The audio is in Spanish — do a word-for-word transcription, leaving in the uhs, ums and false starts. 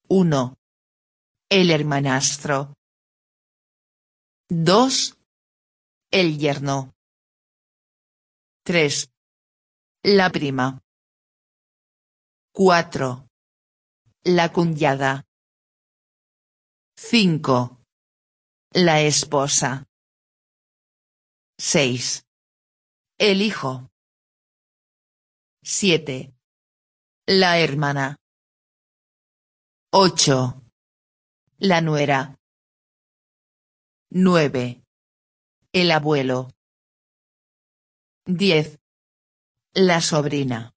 uno. El hermanastro. dos. El yerno. tres. La prima. cuatro. La cuñada. cinco. La esposa. seis. El hijo. siete. La hermana. ocho. La nuera. nueve. El abuelo. diez. La sobrina.